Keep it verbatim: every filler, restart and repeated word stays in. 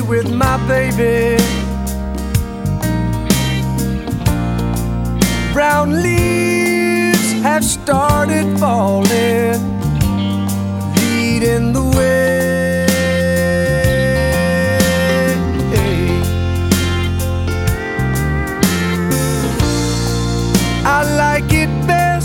with my baby. Brown leaves have started falling, leading the way.